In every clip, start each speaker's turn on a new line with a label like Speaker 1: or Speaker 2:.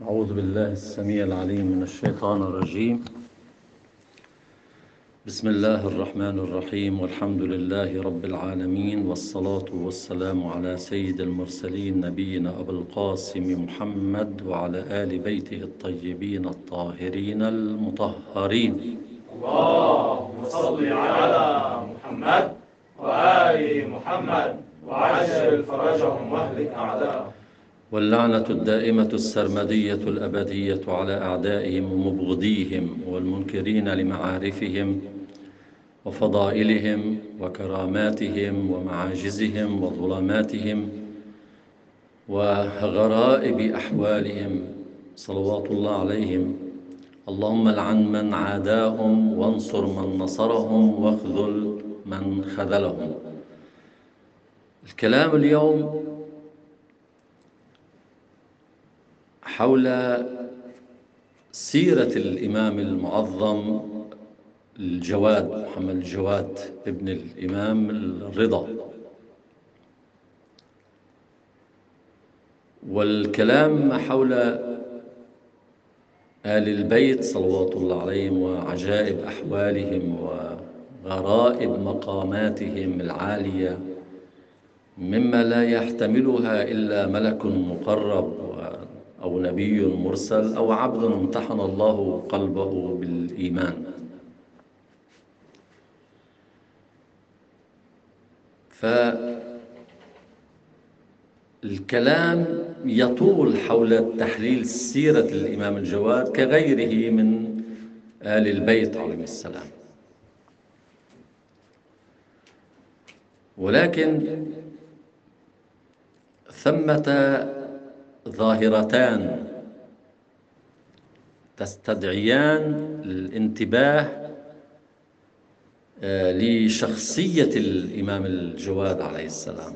Speaker 1: أعوذ بالله السميع العليم من الشيطان الرجيم. بسم الله الرحمن الرحيم، والحمد لله رب العالمين، والصلاة والسلام على سيد المرسلين نبينا أبو القاسم محمد وعلى آل بيته الطيبين الطاهرين المطهرين.
Speaker 2: اللهم صل على محمد وآل محمد وعجل فرجهم واهلك أعداءهم.
Speaker 1: واللعنة الدائمة السرمدية الأبدية على أعدائهم ومبغضيهم والمنكرين لمعارفهم وفضائلهم وكراماتهم ومعاجزهم وظلماتهم وغرائب أحوالهم صلوات الله عليهم. اللهم لعن من عاداهم وانصر من نصرهم واخذل من خذلهم. الكلام اليوم حول سيرة الإمام المعظم الجواد محمد الجواد ابن الإمام الرضا، والكلام حول آل البيت صلوات الله عليهم وعجائب أحوالهم وغرائب مقاماتهم العالية مما لا يحتملها إلا ملك مقرب أو نبي مرسل أو عبد امتحن الله قلبه بالإيمان. فالكلام يطول حول تحليل سيرة الإمام الجواد كغيره من آل البيت عليهم السلام، ولكن ثمة ظاهرتان تستدعيان الانتباه لشخصية الإمام الجواد عليه السلام،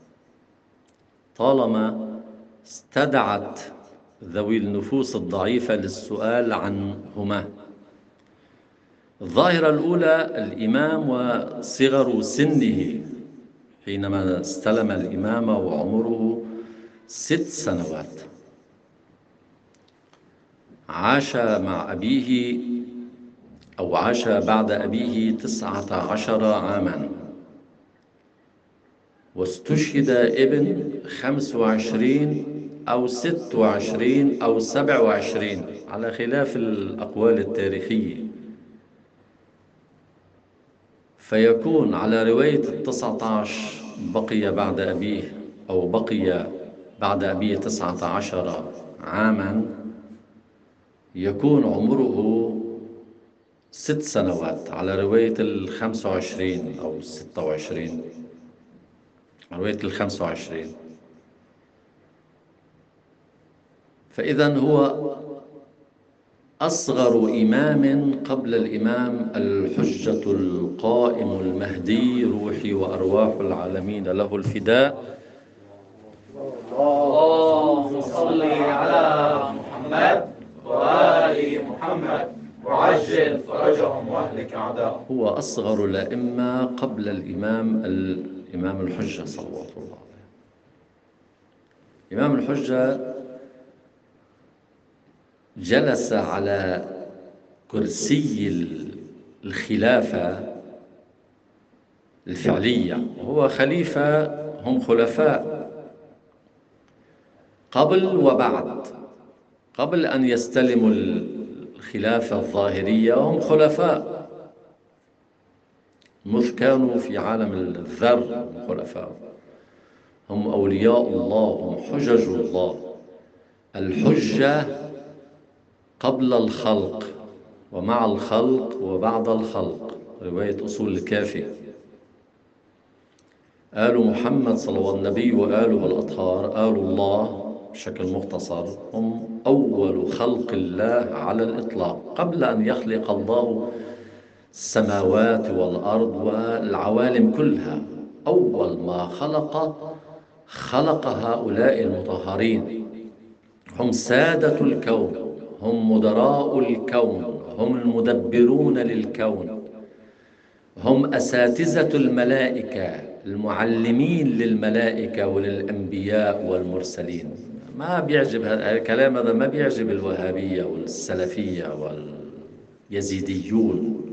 Speaker 1: طالما استدعت ذوي النفوس الضعيفة للسؤال عنهما. الظاهرة الأولى الإمام وصغر سنه حينما استلم الإمامة وعمره 6 سنوات، عاش مع أبيه أو عاش بعد أبيه 19 عاما، واستشهد ابن 25 أو 26 أو 27 على خلاف الأقوال التاريخية، فيكون على رواية 19 بقي بعد أبيه أو بقي بعد أبيه 19 عاما، يكون عمره 6 سنوات على رواية 25 أو 26 رواية 25. فإذا هو أصغر إمام قبل الإمام الحجة القائم المهدي روحي وأرواح العالمين له الفداء.
Speaker 2: اللهم صل على محمد وآل محمد وعجل فرجهم واهلك أعداءهم.
Speaker 1: هو أصغر الأئمة قبل الإمام الحجة صلوات الله عليه. الإمام الحجة جلس على كرسي الخلافة الفعلية، وهو خليفة، هم خلفاء قبل وبعد. قبل أن يستلموا الخلافة الظاهرية هم خلفاء، مذ كانوا في عالم الذر خلفاء، هم أولياء الله، هم حجج الله. الحجة قبل الخلق ومع الخلق وبعد الخلق، رواية أصول الكافي. آل محمد صلى الله عليه وسلم النبي وآله الأطهار، آل الله بشكل مختصر، هم أول خلق الله على الإطلاق قبل أن يخلق الله السماوات والأرض والعوالم كلها. أول ما خلق هؤلاء المطهرين، هم سادة الكون، هم مدراء الكون، هم المدبرون للكون، هم أساتذة الملائكة، المعلمين للملائكة وللأنبياء والمرسلين. ما بيعجب هذا الكلام، هذا ما بيعجب الوهابية والسلفية واليزيديون.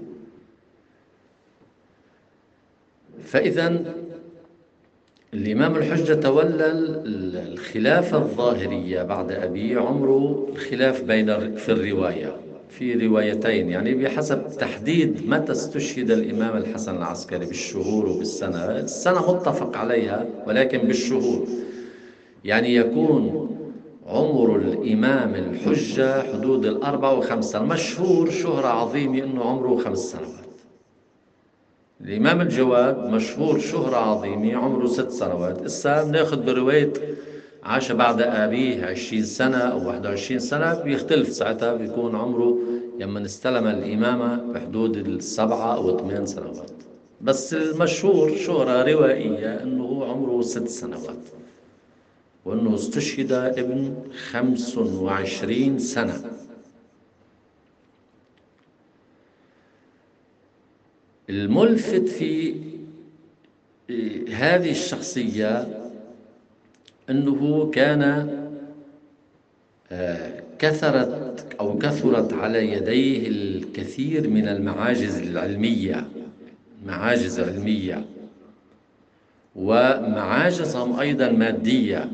Speaker 1: فإذا الإمام الحجة تولى الخلافة الظاهرية بعد أبيه، عمره الخلاف في الرواية، في روايتين يعني بحسب تحديد متى استشهد الإمام الحسن العسكري بالشهور وبالسنة. السنة متفق عليها ولكن بالشهور، يعني يكون عمر الإمام الحجة حدود 4 و5 سنة. مشهور شهرة عظيمة أنه عمره 5 سنوات. الإمام الجواد مشهور شهرة عظيمة عمره 6 سنوات. إسا بناخذ برواية عاش بعد أبيه 20 سنة أو 21 سنة، بيختلف ساعتها، بيكون عمره لما استلم الإمامة بحدود 7 أو 8 سنوات. بس المشهور شهرة روائية أنه هو عمره 6 سنوات، وأنه استشهد ابن 25 سنة. الملفت في هذه الشخصية أنه كان كثرت على يديه الكثير من المعاجز العلمية، معاجز علمية ومعاجزهم أيضا مادية.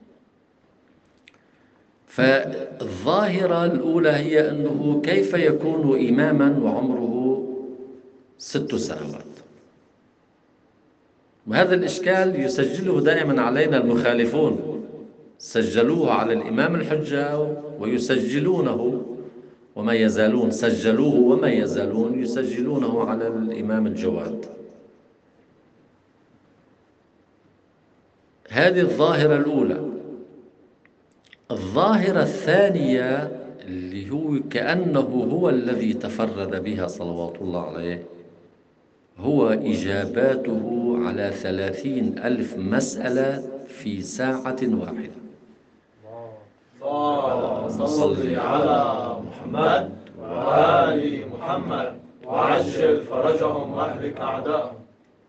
Speaker 1: فالظاهرة الأولى هي أنه كيف يكون إماما وعمره 6 سنوات. وهذا الإشكال يسجله دائما علينا المخالفون، سجلوه على الإمام الحجة ويسجلونه وما يزالون، سجلوه وما يزالون يسجلونه على الإمام الجواد. هذه الظاهرة الأولى. الظاهرة الثانية اللي هو كأنه هو الذي تفرد بها صلوات الله عليه، هو إجاباته على 30,000 مسألة في ساعة واحدة.
Speaker 2: اللهم صل على محمد وآل محمد وعجل فرجهم واهلك أعداءهم.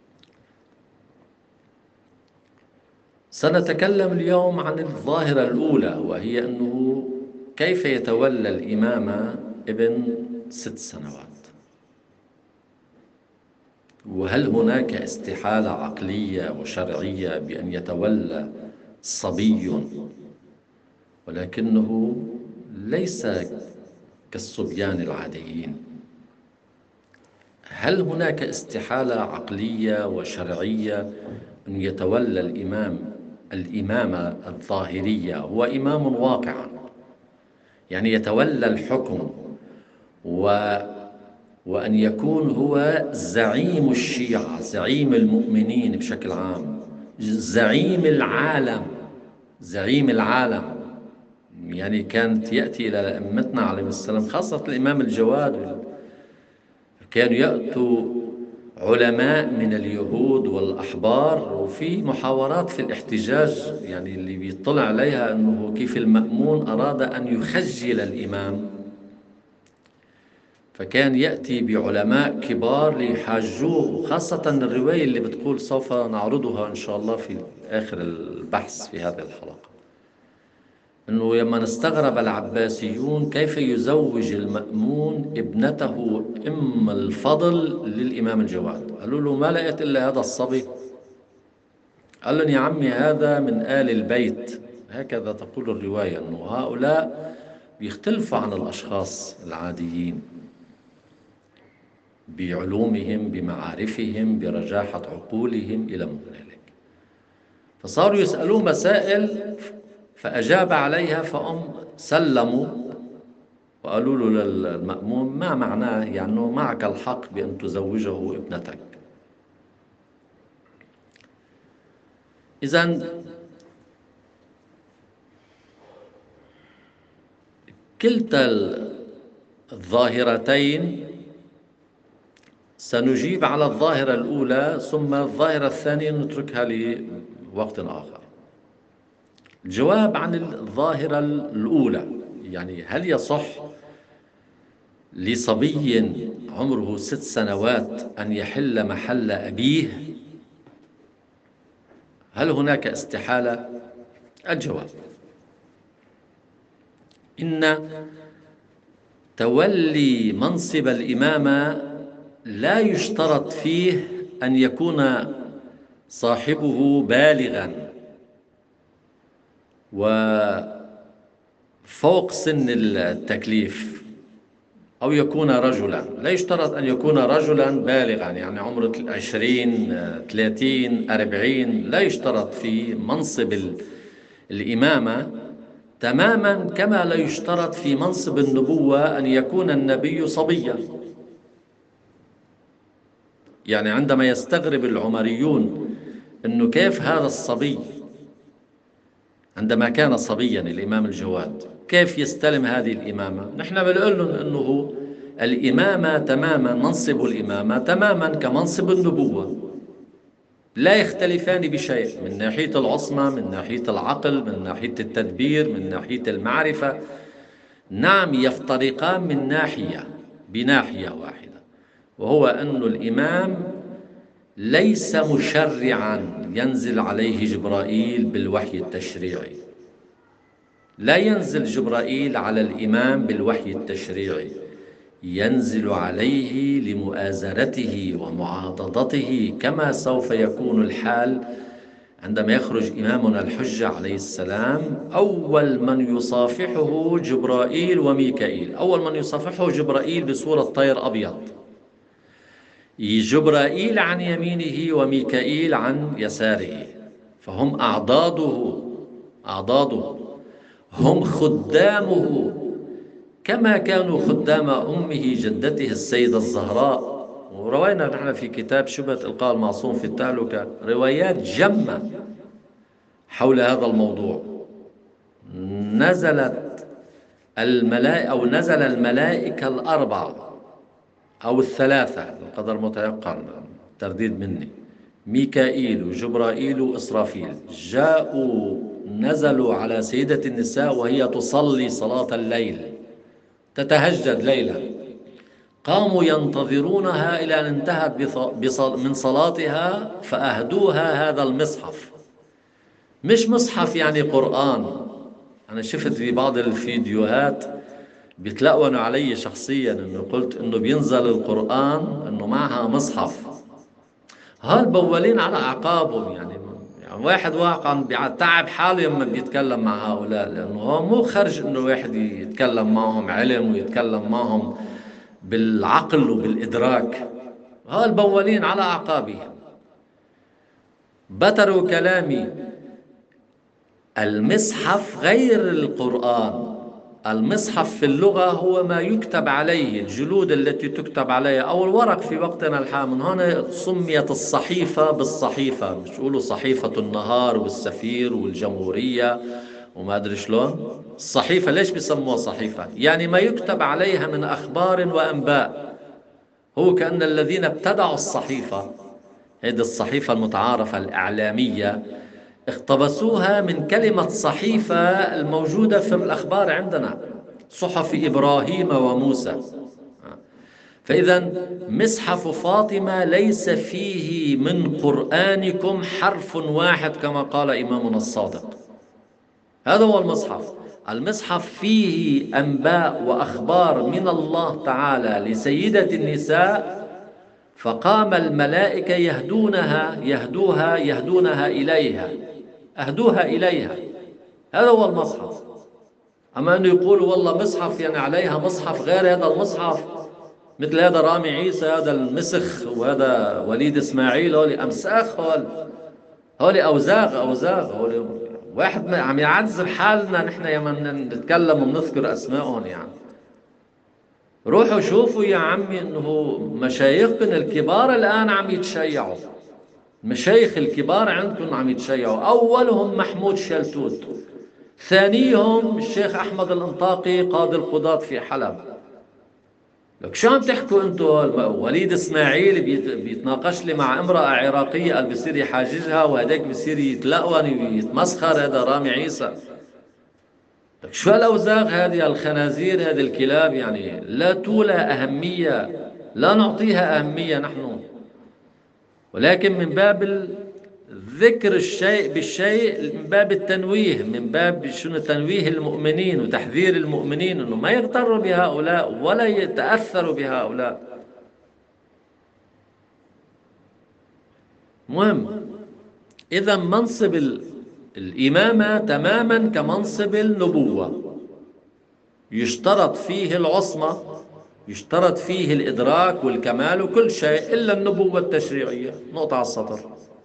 Speaker 1: سنتكلم اليوم عن الظاهرة الأولى، وهي أنه كيف يتولى الإمامة ابن 6 سنوات. وهل هناك استحالة عقلية وشرعية بأن يتولى صبي ولكنه ليس كالصبيان العاديين؟ هل هناك استحالة عقلية وشرعية أن يتولى الإمامة الظاهرية؟ هو إمام واقعا، يعني يتولى الحكم وأن يكون هو زعيم الشيعة، زعيم المؤمنين بشكل عام، زعيم العالم، زعيم العالم. يعني كانت يأتي إلى أئمتنا عليهم السلام، خاصة الإمام الجواد، كانوا يأتوا علماء من اليهود والأحبار، وفي محاورات في الاحتجاج يعني اللي بيطلع عليها أنه كيف المأمون أراد أن يخجل الإمام، فكان يأتي بعلماء كبار ليحاجوه. خاصة الرواية اللي بتقول سوف نعرضها إن شاء الله في آخر البحث في هذه الحلقة، أنه لما استغرب العباسيون كيف يزوج المأمون ابنته أم الفضل للإمام الجواد، قالوا له ما لقيت إلا هذا الصبي؟ قال لهم يا عمي هذا من آل البيت. هكذا تقول الرواية، أنه هؤلاء بيختلفوا عن الأشخاص العاديين بعلومهم، بمعارفهم، برجاحة عقولهم إلى ذلك. فصاروا يسألوه مسائل فأجاب عليها، سلموا وقالوا له للمأمون ما معناه، يعني معك الحق بأن تزوجه ابنتك. إذن كلتا الظاهرتين سنجيب على الظاهرة الأولى، ثم الظاهرة الثانية نتركها لوقت آخر. الجواب عن الظاهرة الأولى، يعني هل يصح لصبي عمره 6 سنوات أن يحل محل أبيه؟ هل هناك استحالة؟ الجواب إن تولي منصب الإمامة لا يشترط فيه أن يكون صاحبه بالغا وفوق سن التكليف، أو يكون رجلا. لا يشترط أن يكون رجلا بالغا، يعني عمره 20 30 40، لا يشترط في منصب الإمامة تماما، كما لا يشترط في منصب النبوة أن يكون النبي صبيا. يعني عندما يستغرب العمريون أنه كيف هذا الصبي عندما كان صبيا الإمام الجواد كيف يستلم هذه الإمامة، نحن بنقول لهم أنه الإمامة تماما، منصب الإمامة تماما كمنصب النبوة، لا يختلفان بشيء من ناحية العصمة، من ناحية العقل، من ناحية التدبير، من ناحية المعرفة. نعم يفترقان من ناحية، بناحية واحدة، وهو أن الإمام ليس مشرعا ينزل عليه جبرائيل بالوحي التشريعي. لا ينزل جبرائيل على الإمام بالوحي التشريعي، ينزل عليه لمؤازرته ومعاضدته، كما سوف يكون الحال عندما يخرج إمامنا الحجة عليه السلام. أول من يصافحه جبرائيل وميكائيل. أول من يصافحه جبرائيل بصورة طير أبيض، جبرائيل عن يمينه وميكائيل عن يساره، فهم أعضاده، هم خدامه، كما كانوا خدام أمه جدته السيدة الزهراء. وروينا نحن في كتاب شبهة إلقاء المعصوم في التهلكة روايات جمة حول هذا الموضوع. نزلت نزل الملائكة الأربعة أو الثلاثة، القدر متيقن، ترديد مني، ميكائيل وجبرائيل وإسرافيل، نزلوا على سيدة النساء وهي تصلي صلاة الليل، تتهجد ليلا. قاموا ينتظرونها إلى أن انتهت من صلاتها فأهدوها هذا المصحف. مش مصحف يعني قرآن. أنا شفت في بعض الفيديوهات بيتلقونوا علي شخصيا أنه قلت أنه بينزل القرآن أنه معها مصحف. هالبولين على أعقابهم، يعني واحد واقعا بيتعب حاله لما بيتكلم مع هؤلاء، لأنه هو مو خرج أنه الواحد يتكلم معهم علم ويتكلم معهم بالعقل وبالإدراك. هالبولين على أعقابهم بتروا كلامي. المصحف غير القرآن. المصحف في اللغة هو ما يكتب عليه، الجلود التي تكتب عليها أو الورق في وقتنا الحالي. من هنا سميت الصحيفة بالصحيفة، مش يقولوا صحيفة النهار والسفير والجمهورية وما أدري شلون. الصحيفة ليش بيسموها صحيفة؟ يعني ما يكتب عليها من أخبار وأنباء. هو كأن الذين ابتدعوا الصحيفة، هذه الصحيفة المتعارفة الإعلامية، اقتبسوها من كلمة صحيفة الموجودة في الأخبار عندنا، صحف إبراهيم وموسى. فإذا مصحف فاطمة ليس فيه من قرآنكم حرف واحد كما قال إمامنا الصادق. هذا هو المصحف. المصحف فيه أنباء وأخبار من الله تعالى لسيدة النساء، فقام الملائكة يهدونها إليها. هذا هو المصحف. أما أنه يقول والله مصحف يعني عليها مصحف غير هذا المصحف، مثل هذا رامي عيسى، هذا المسخ، وهذا وليد إسماعيل، هولي أمساخ، هولي أوزاغ، هولي واحد عم يعذب حالنا نحن لما نتكلم وبنذكر أسمائهم. يعني روحوا شوفوا يا عمي أنه مشايخنا الكبار الآن عم يتشيعوا. المشايخ الكبار عندكم عم يتشيعوا. أولهم محمود شلتوت، ثانيهم الشيخ أحمد الأنطاقي قاضي القضاة في حلب. لك شو عم تحكوا أنتم؟ وليد إسماعيل بيتناقش لي مع امرأة عراقية قال بصير يحاججها، وهداك بصير يتلقون ويتمسخر، هذا رامي عيسى. لك شو الأوزاغ هذه، الخنازير هذه الكلاب، يعني لا تولى أهمية، لا نعطيها أهمية نحن، ولكن من باب ذكر الشيء بالشيء من باب التنويه، من باب شنو تنويه المؤمنين وتحذير المؤمنين أنه ما يغتروا بهؤلاء ولا يتأثروا بهؤلاء. مهم. إذا منصب الإمامة تماما كمنصب النبوة، يشترط فيه العصمة، يشترط فيه الإدراك والكمال وكل شيء إلا النبوة التشريعية، نقطة على السطر.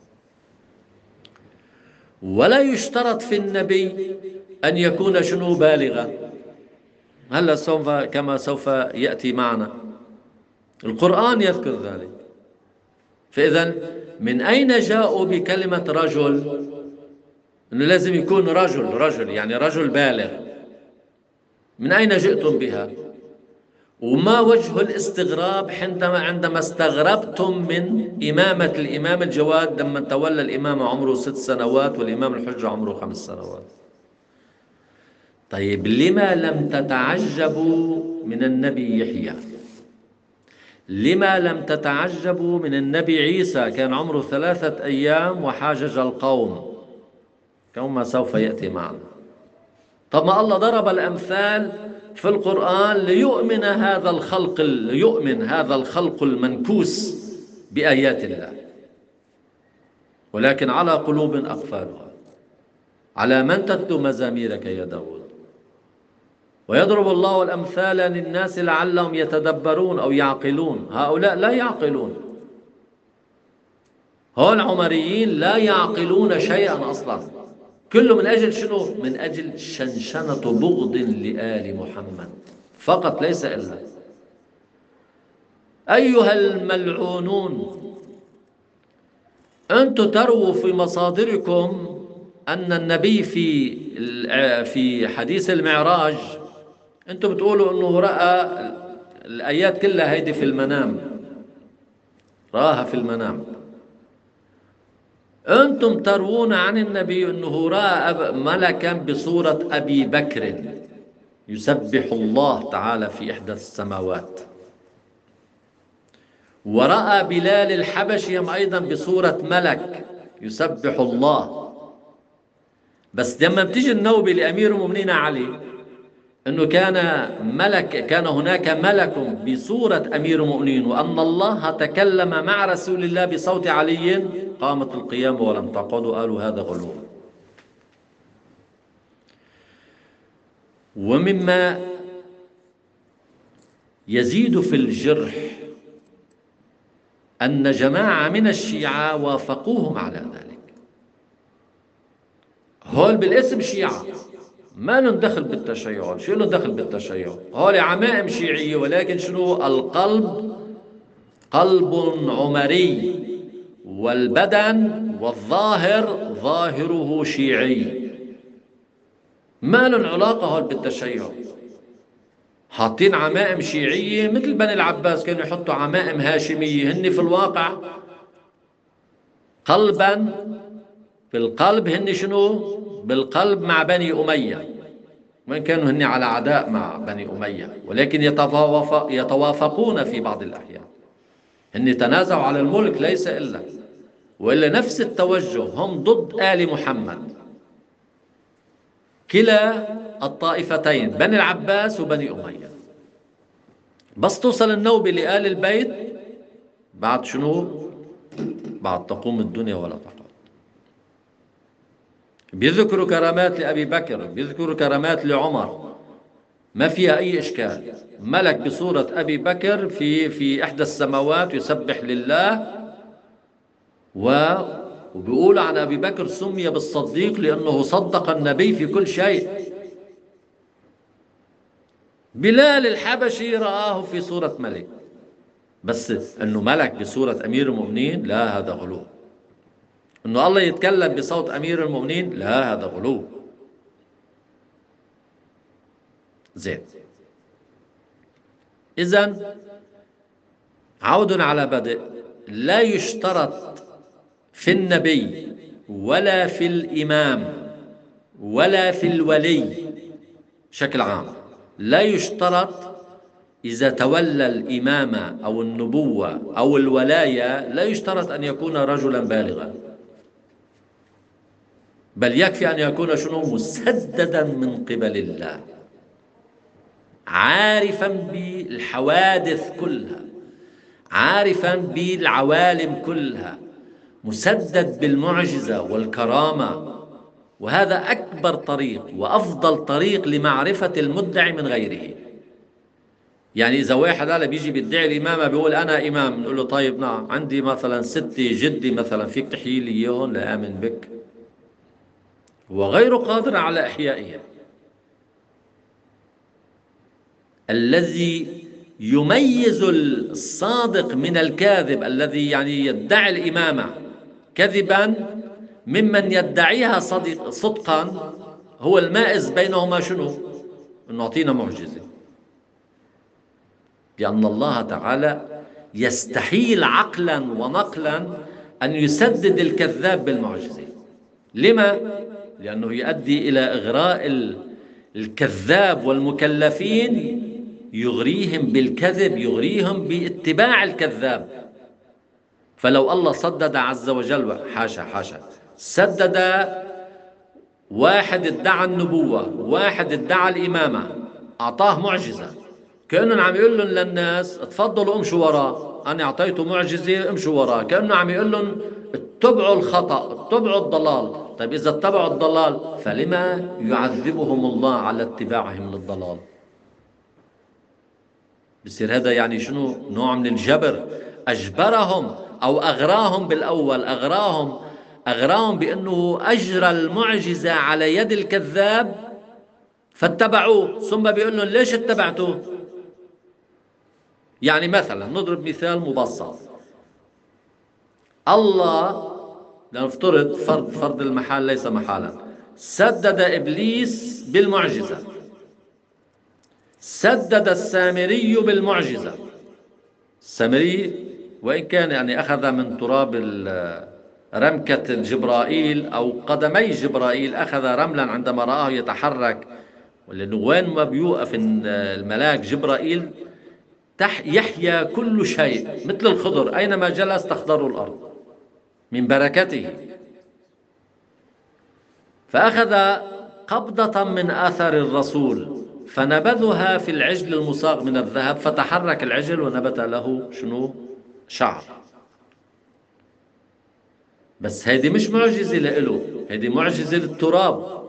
Speaker 1: ولا يشترط في النبي أن يكون شنو بالغا. هلا سوف كما سوف يأتي معنا القرآن يذكر ذلك. فإذا من أين جاءوا بكلمة رجل؟ أنه لازم يكون رجل يعني رجل بالغ. من أين جئتم بها؟ وما وجه الاستغراب عندما استغربتم من إمامة الإمام الجواد لما تولى الإمام عمره 6 سنوات والإمام الحجة عمره 5 سنوات؟ طيب لما لم تتعجبوا من النبي يحيى؟ لما لم تتعجبوا من النبي عيسى كان عمره 3 أيام وحاجج القوم كما سوف يأتي معنا؟ طب ما الله ضرب الأمثال في القرآن ليؤمن هذا الخلق المنكوس بآيات الله، ولكن على قلوب أقفالها. على من تتلو مزاميرك يا داود؟ ويضرب الله الأمثال للناس لعلهم يتدبرون أو يعقلون. هؤلاء لا يعقلون، هؤلاء العمريين لا يعقلون شيئا أصلا. كله من أجل شنو؟ من أجل شنشنة بغض لآل محمد فقط، ليس إلا. أيها الملعونون، أنتم ترووا في مصادركم أن النبي في حديث المعراج أنتم بتقولوا أنه رأى الآيات كلها هيدي في المنام، رآها في المنام. أنتم تروون عن النبي أنه رأى ملكا بصورة أبي بكر يسبح الله تعالى في إحدى السماوات، ورأى بلال الحبشي أيضا بصورة ملك يسبح الله. بس لما بتيجي النوبة لأمير المؤمنين علي أنه كان هناك ملك بصورة أمير المؤمنين وأن الله تكلم مع رسول الله بصوت علي، قامت القيامة ولم تقعدوا، قالوا هذا غلو. ومما يزيد في الجرح أن جماعة من الشيعة وافقوهم على ذلك. هول بالاسم شيعة، ما لهم دخل بالتشيع. شو لهم دخل بالتشيع؟ هول عمائم شيعية، ولكن شنو؟ القلب قلب عمري، والبدن والظاهر ظاهره شيعي. ما لهم علاقة هول بالتشيع. حاطين عمائم شيعية مثل بني العباس كانوا يحطوا عمائم هاشمية. هن في الواقع قلبا في القلب هن شنو؟ بالقلب مع بني أمية، وإن كانوا هن على عداء مع بني أمية، ولكن يتوافقون في بعض الأحيان. هن تنازعوا على الملك ليس إلا، وإلا نفس التوجه، هم ضد آل محمد. كلا الطائفتين بني العباس وبني أمية. بس توصل النوبة لآل البيت بعد شنو؟ بعد تقوم الدنيا ولا تقوم. بيذكروا كرامات لأبي بكر، بيذكروا كرامات لعمر، ما فيها أي إشكال. ملك بصورة أبي بكر في إحدى السماوات يسبح لله، وبيقول عن أبي بكر سمي بالصديق لأنه صدق النبي في كل شيء. بلال الحبشي رآه في صورة ملك، بس أنه ملك بصورة أمير المؤمنين لا، هذا غلو. أنه الله يتكلم بصوت أمير المؤمنين لا، هذا غلو. زين. إذن عود على بدء، لا يشترط في النبي ولا في الإمام ولا في الولي بشكل عام، لا يشترط إذا تولى الإمامة أو النبوة أو الولاية، لا يشترط أن يكون رجلا بالغا. بل يكفي أن يكون شنو؟ مسددا من قبل الله، عارفا بالحوادث كلها، عارفا بالعوالم كلها، مسدد بالمعجزة والكرامة. وهذا أكبر طريق وأفضل طريق لمعرفة المدعي من غيره. يعني إذا واحد هلا بيجي بيدعي الإمامة بيقول أنا إمام، نقول له طيب نعم عندي مثلا ستي جدي مثلا، فيك تحيي لي إياهم لآمن بك؟ هو غير قادر على إحيائها. الذي يميز الصادق من الكاذب، الذي يعني يدعي الإمامة كذبا ممن يدعيها صدقا، هو المائز بينهما شنو؟ انه اعطينا معجزه. لان الله تعالى يستحيل عقلا ونقلا ان يسدد الكذاب بالمعجزه. لما؟ لانه يؤدي الى اغراء الكذاب والمكلفين، يغريهم بالكذب، يغريهم باتباع الكذاب. فلو الله صدد عز وجل، حاشا حاشا، سدد واحد ادعى النبوة، واحد ادعى الإمامة، أعطاه معجزة، كأنه عم يقول لهم للناس تفضلوا امشوا وراه، أنا أعطيته معجزة امشوا وراه، كأنه عم يقول لهم اتبعوا الخطأ، اتبعوا الضلال. طيب إذا اتبعوا الضلال فلما يعذبهم الله على اتباعهم للضلال؟ بصير هذا يعني شنو؟ نوع من الجبر. أجبرهم أو أغراهم بالأول، أغراهم بأنه أجرى المعجزة على يد الكذاب فاتبعوه، ثم بيقول لهم ليش اتبعتوه؟ يعني مثلا نضرب مثال مبسط. الله لنفترض فرض المحال ليس محالا، سدد إبليس بالمعجزة، سدد السامري بالمعجزة. السامري وإن كان يعني أخذ من تراب رمكة جبرائيل أو قدمي جبرائيل، أخذ رملا عندما رآه يتحرك، لأنه وين ما بيوقف الملاك جبرائيل يحيا كل شيء، مثل الخضر أينما جلس تخضر الأرض من بركته. فأخذ قبضة من أثر الرسول فنبذها في العجل المصاغ من الذهب، فتحرك العجل ونبت له شنو؟ شعر. بس هيدي مش معجزة لإله، هيدي معجزة للتراب.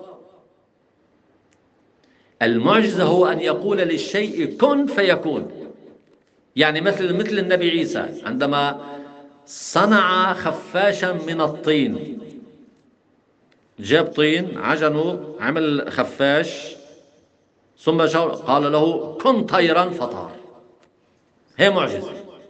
Speaker 1: المعجزة هو أن يقول للشيء كن فيكون. يعني مثل النبي عيسى عندما صنع خفاشا من الطين، جاب طين عجنه عمل خفاش، ثم قال له كن طيرا فطار. هي معجزة.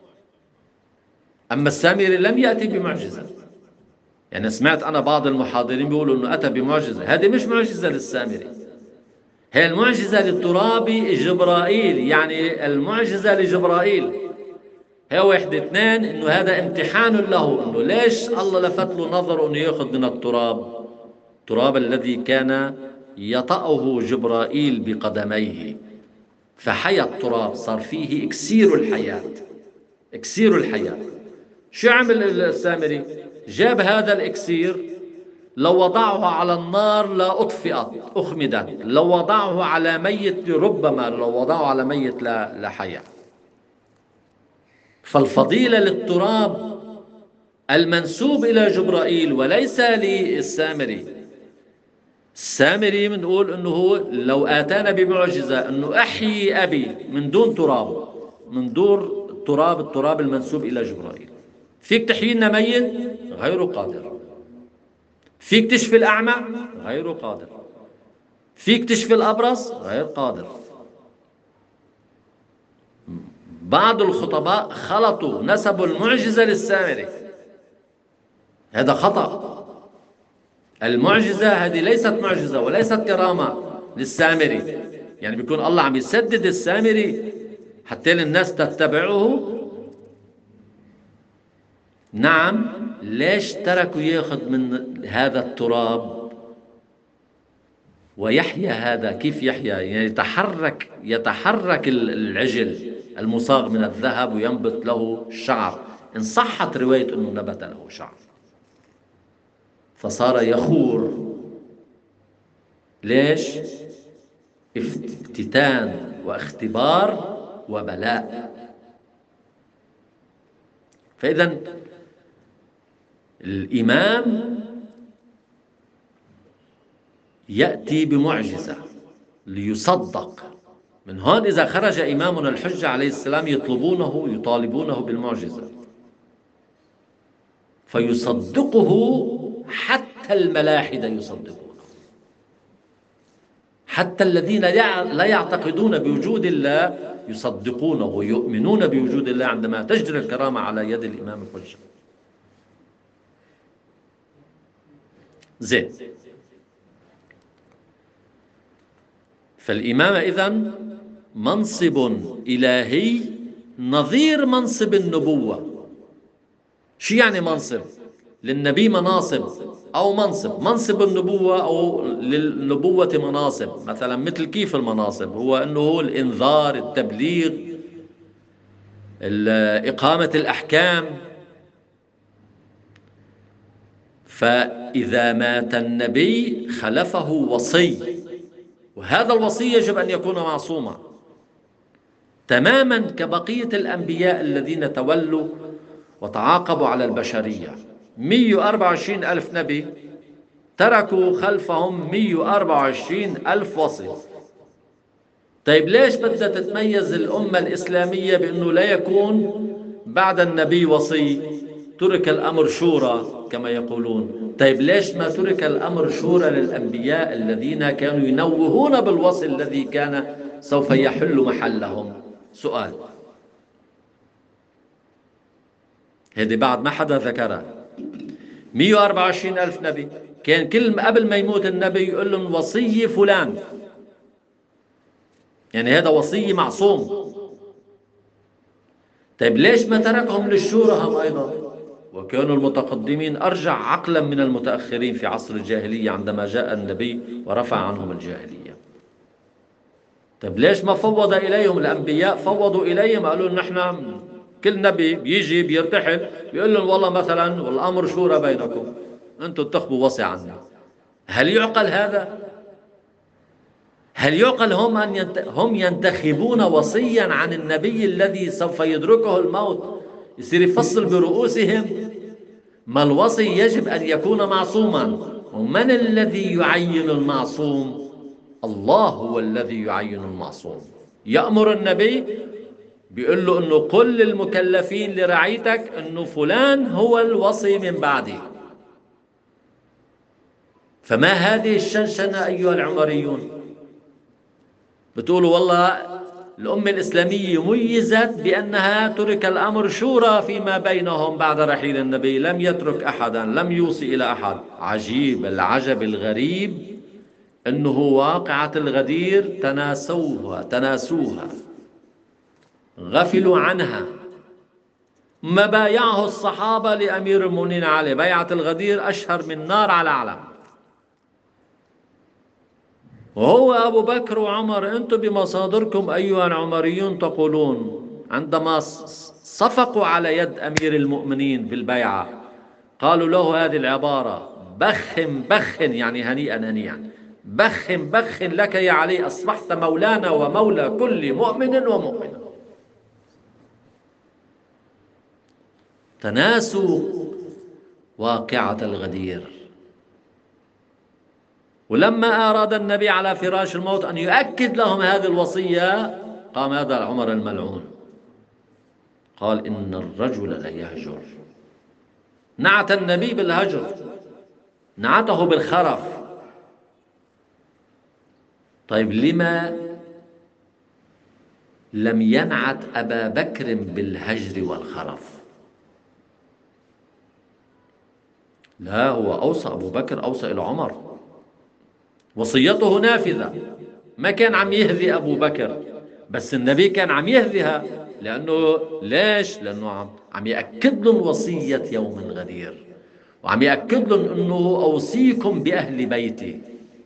Speaker 1: أما السامري لم يأتي بمعجزة. يعني سمعت أنا بعض المحاضرين بيقولوا أنه أتى بمعجزة، هذه مش معجزة للسامري، هي المعجزة للتراب جبرائيل، يعني المعجزة لجبرائيل. هي واحدة. اثنين، انه هذا امتحان له، انه ليش الله لفت له نظره انه ياخذ من التراب الذي كان يطأه جبرائيل بقدميه، فحيا التراب، صار فيه اكسير الحياة، اكسير الحياة. شو عمل السامري؟ جاب هذا الاكسير، لو وضعه على النار لا أطفئت أخمدت، لو وضعه على ميت ربما لو وضعه على ميت لحيا. فالفضيلة للتراب المنسوب إلى جبرائيل وليس للسامري. السامري بنقول أنه هو لو آتانا بمعجزة أنه أحيي أبي من دون تراب، من دون التراب المنسوب إلى جبرائيل. فيك تحيي لنا ميت؟ غير قادر. فيك تشفي الأعمى؟ غير قادر. فيك تشفي الأبرص؟ غير قادر. بعض الخطباء خلطوا نسبوا المعجزة للسامري، هذا خطأ. المعجزة هذه ليست معجزة وليست كرامة للسامري. يعني بيكون الله عم يسدد السامري حتى الناس تتبعه. نعم، ليش تركوا ياخذ من هذا التراب ويحيا؟ هذا كيف يحيا؟ يعني يتحرك العجل المصاغ من الذهب وينبت له شعر، إن صحت رواية أنه نبت له شعر، فصار يخور ليش؟ افتتان واختبار وبلاء. فإذا الإمام يأتي بمعجزة ليصدق. من هون إذا خرج إمامنا الحجة عليه السلام يطالبونه بالمعجزة، فيصدقه حتى الملاحدة يصدقونه، حتى الذين لا يعتقدون بوجود الله يصدقونه ويؤمنون بوجود الله عندما تجري الكرامة على يد الإمام الحجة. زين. فالإمامة إذن منصب إلهي نظير منصب النبوة. شو يعني منصب؟ للنبي مناصب أو منصب النبوة أو للنبوة مناصب، مثلا مثل كيف المناصب؟ هو أنه الإنذار، التبليغ، إقامة الأحكام. فإذا مات النبي خلفه وصي، وهذا الوصي يجب أن يكون معصوما تماما كبقية الأنبياء الذين تولوا وتعاقبوا على البشرية. 124 ألف نبي تركوا خلفهم 124 ألف وصي. طيب ليش بدها تتميز الأمة الإسلامية بأنه لا يكون بعد النبي وصي؟ ترك الأمر شورى كما يقولون. طيب ليش ما ترك الأمر شورى للأنبياء الذين كانوا ينوهون بالوصي الذي كان سوف يحل محلهم؟ سؤال، هذه بعد ما حدا ذكرها. 124 ألف نبي، كان كل قبل ما يموت النبي يقول لهم وصي فلان، يعني هذا وصي معصوم. طيب ليش ما تركهم للشورى هم أيضا؟ وكانوا المتقدمين أرجع عقلا من المتأخرين في عصر الجاهلية عندما جاء النبي ورفع عنهم الجاهلية. طيب ليش ما فوض إليهم؟ الأنبياء فوضوا إليهم، قالوا نحن كل نبي بيجي بيرتحل بيقول لهم والله مثلا والأمر شورى بينكم، أنتم تخبوا وصي عني. هل يعقل هذا؟ هل يعقل هم ينتخبون وصيا عن النبي الذي سوف يدركه الموت يصير يفصل برؤوسهم؟ ما الوصي يجب أن يكون معصوما. ومن الذي يعين المعصوم؟ الله هو الذي يعين المعصوم. يأمر النبي بيقول له أنه قل للمكلفين لرعيتك أنه فلان هو الوصي من بعدي. فما هذه الشنشنة أيها العمريون؟ بتقولوا والله الأمة الإسلامية ميزت بأنها ترك الأمر شورى فيما بينهم بعد رحيل النبي، لم يترك أحدا، لم يوصي إلى أحد. عجيب العجب الغريب أنه واقعة الغدير تناسوها غفلوا عنها. ما بايعه الصحابة لأمير المؤمنين عليه، بيعة الغدير أشهر من نار على علم. وهو أبو بكر وعمر، أنتم بمصادركم أيها العمريون تقولون عندما صفقوا على يد أمير المؤمنين بالبيعة قالوا له هذه العبارة: بخن بخن، يعني هنيئا هنيئا، بخن بخن لك يا علي، أصبحت مولانا ومولى كل مؤمن ومؤمنة. تناسوا واقعة الغدير. ولما أراد النبي على فراش الموت أن يؤكد لهم هذه الوصية قام هذا عمر الملعون قال: إن الرجل ليهجر. نعت النبي بالهجر، نعته بالخرف. طيب لما لم ينعت أبا بكر بالهجر والخرف؟ لا، هو أوصى، أبو بكر أوصى إلى عمر، وصيته نافذة. ما كان عم يهذي أبو بكر، بس النبي كان عم يهذيها. لأنه ليش؟ لأنه عم يأكد لهم وصية يوم غدير، وعم يأكد لهم أنه أوصيكم بأهل بيتي.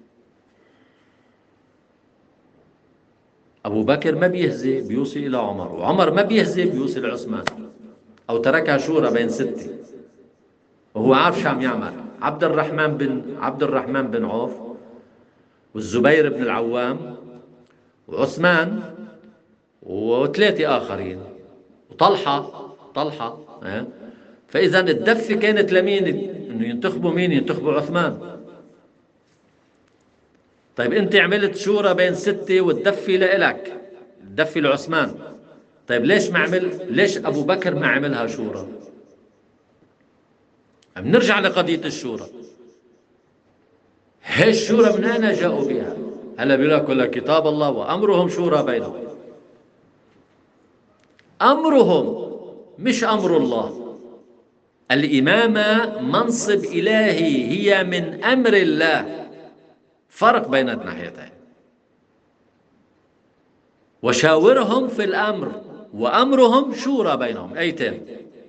Speaker 1: أبو بكر ما بيهزي، بيوصي إلى عمر، وعمر ما بيهزي، بيوصي لعثمان، أو تركها شورى بين ستة وهو عارف شو عم يعمل. عبد الرحمن بن عوف والزبير بن العوام وعثمان وثلاثة آخرين وطلحة. فإذا الدفة كانت لمين؟ إنه ينتخبوا مين؟ ينتخبوا عثمان. طيب أنت عملت شورى بين 6 والدفة لإلك، الدفة لعثمان. طيب ليش أبو بكر ما عملها شورى؟ بنرجع لقضية الشورى. هي الشورى من أين جاءوا بها؟ هلا بيقول لك كتاب الله وأمرهم شورى بينهم. أمرهم مش أمر الله. الإمامة منصب إلهي، هي من أمر الله. فرق بين الناحيتين. وشاورهم في الأمر، وأمرهم شورى بينهم. أيتين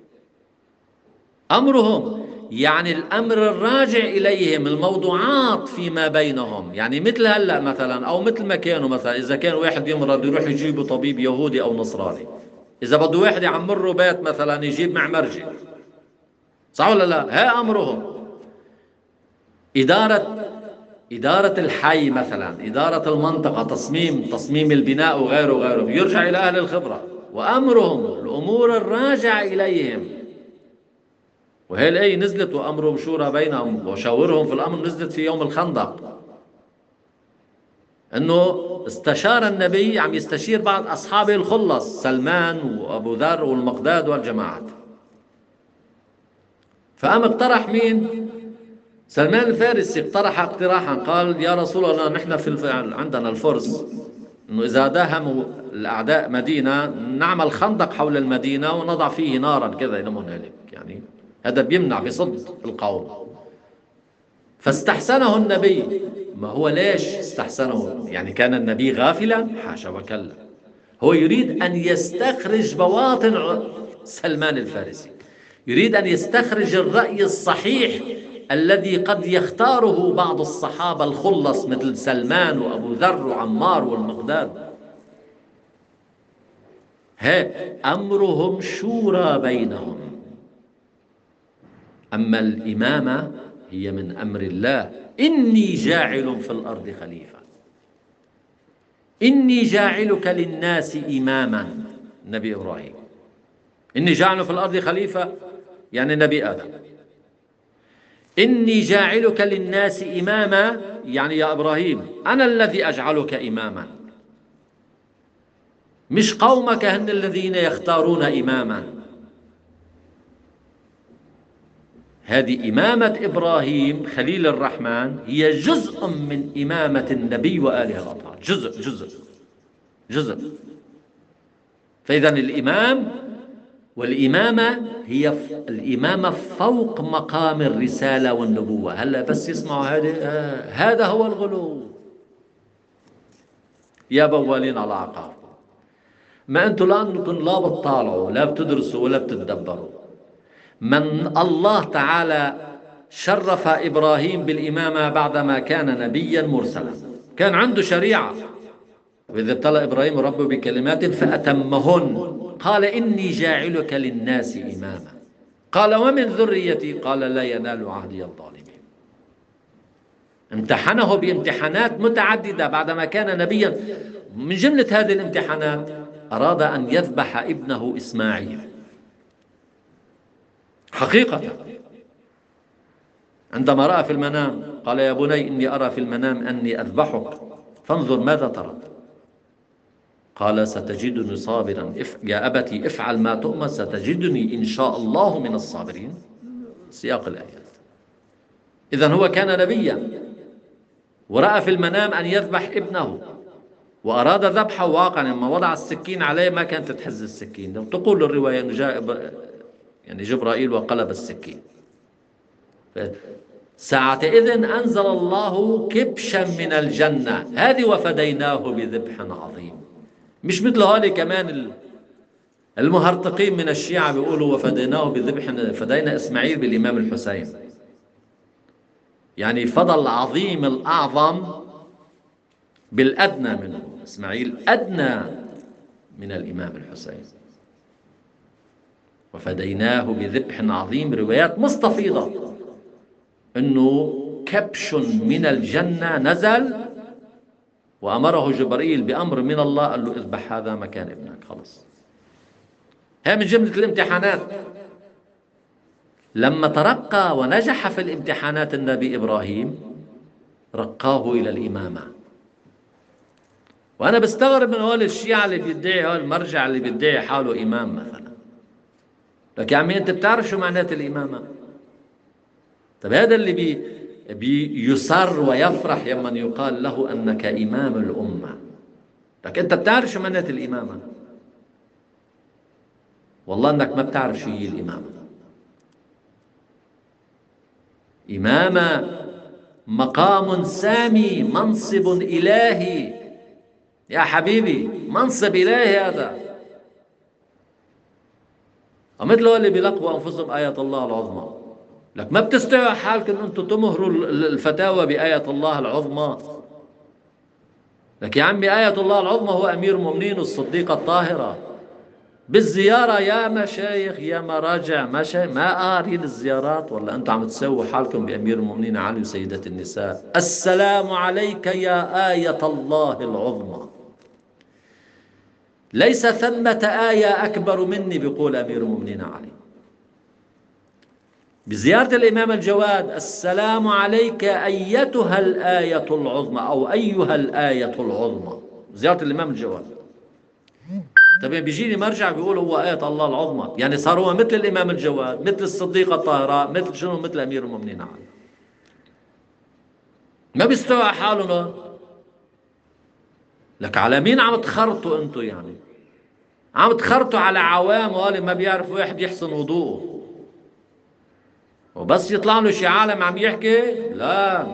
Speaker 1: أمرهم يعني الأمر الراجع إليهم، الموضوعات فيما بينهم. يعني مثل هلأ مثلا، أو مثل ما كانوا مثلا، إذا كان واحد يمرض يروح يجيبه طبيب يهودي أو نصراني. إذا بده واحد يعمره بيت مثلا يجيب معمرجي، صح ولا لا؟ ها أمرهم. إدارة الحي مثلا، إدارة المنطقة، تصميم البناء وغيره وغيره، يرجع إلى أهل الخبرة. وأمرهم الأمور الراجعة إليهم. وهي الآية نزلت وأمرهم شورى بينهم وشاورهم في الأمر، نزلت في يوم الخندق. أنه استشار النبي، عم يستشير بعض أصحابه الخلص، سلمان وأبو ذر والمقداد والجماعات. فقام اقترح مين؟ سلمان الفارسي اقترح اقتراحا، قال يا رسول الله، نحن عندنا الفرس، انه اذا داهموا الاعداء مدينه نعمل خندق حول المدينه ونضع فيه نارا كذا الى هنالك، يعني هذا بيصد القوم. فاستحسنه النبي. ما هو ليش استحسنه؟ يعني كان النبي غافلا؟ حاشا وكلا. هو يريد ان يستخرج بواطن سلمان الفارسي، يريد ان يستخرج الرأي الصحيح الذي قد يختاره بعض الصحابة الخلص مثل سلمان وأبو ذر وعمار والمقداد. أمرهم شورى بينهم. أما الإمامة هي من أمر الله. إني جاعل في الأرض خليفة، إني جاعلك للناس إماما. نبي إبراهيم، إني جاعل في الأرض خليفة، يعني نبي آدم. إني جاعلك للناس إماما، يعني يا إبراهيم أنا الذي أجعلك إماما، مش قومك هن الذين يختارون إماما. هذه إمامة إبراهيم خليل الرحمن هي جزء من إمامة النبي وآله الأطهار، جزء. فإذا الإمام والإمامة هي الإمامة فوق مقام الرسالة والنبوة. هلا بس يسمعوا هذا هو الغلو. يا بوالين على أعقابكم، ما أنتم لا بتطالعوا لا بتدرسوا ولا بتتدبروا. من الله تعالى شرف إبراهيم بالإمامة بعدما كان نبيا مرسلا، كان عنده شريعة. وإذا ابتلى إبراهيم ربه بكلمات فأتمهن قال إني جاعلك للناس إماما. قال ومن ذريتي؟ قال لا ينال عهدي الظالمين. امتحنه بامتحانات متعددة بعدما كان نبيا. من جملة هذه الامتحانات أراد أن يذبح ابنه إسماعيل. حقيقة عندما رأى في المنام قال يا بني إني أرى في المنام أني أذبحك فانظر ماذا ترى. قال ستجدني صابرا. يا أبتي افعل ما تؤمر ستجدني إن شاء الله من الصابرين. سياق الآيات. إذن هو كان نبيا ورأى في المنام أن يذبح ابنه وأراد ذبحه واقعا. لما وضع السكين عليه ما كانت تحز السكين. تقول الرواية أنه جاء يعني جبرائيل وقلب السكين. ساعتئذ أنزل الله كبشا من الجنة، هذه وفديناه بذبح عظيم. مش مثل هذه كمان المهرطقين من الشيعة بيقولوا وفديناه بذبح، فدينا إسماعيل بالإمام الحسين. يعني فضل العظيم الأعظم بالأدنى منه. إسماعيل أدنى من الإمام الحسين. وفديناه بذبح عظيم. روايات مستفيضة أنه كبش من الجنة نزل وأمره جبريل بأمر من الله، قال له اذبح هذا مكان ابنك. خلص، هي من جملة الامتحانات. لما ترقى ونجح في الامتحانات النبي إبراهيم رقاه إلى الإمامة. وأنا بستغرب من هول الشيعة اللي بيدعي، هول المرجع اللي بيدعي حاله إمام مثلا. لك يا عمي أنت بتعرف شو معنات الإمامة؟ طب هذا اللي بيسر ويفرح لما يقال له أنك إمام الأمة. لك أنت بتعرف شو معنات الإمامة؟ والله أنك ما بتعرف شو هي الإمامة. إمامة مقام سامي، منصب إلهي يا حبيبي، منصب إلهي هذا. ومثل اللي بيلقوا أنفسهم آية الله العظمى. لك ما بتستوعبوا حالكم أن أنتم تمهروا الفتاوى بآية الله العظمى؟ لك يا عمي آية الله العظمى هو أمير المؤمنين الصديقة الطاهرة بالزيارة. يا مشايخ يا مراجع ما قارين الزيارات؟ ولا أنتم عم تسووا حالكم بأمير المؤمنين علي وسيدة النساء؟ السلام عليك يا آية الله العظمى. ليس ثمة آية أكبر مني، بيقول أمير المؤمنين علي بزيارة الإمام الجواد: السلام عليك أيتها الآية العظمى، أو أيها الآية العظمى. زيارة الإمام الجواد. طيب بيجيني مرجع بيقول هو آية الله العظمى، يعني صار هو مثل الإمام الجواد، مثل الصديقة الطاهرة، مثل شنو؟ مثل أمير المؤمنين علي. ما بيستوعب حالهم. لك على مين عم تخرطوا أنتوا؟ يعني عم تخرطوا على عوام وهالي ما بيعرف واحد يحسن وضوءه، وبس يطلع له شي عالم عم يحكي لا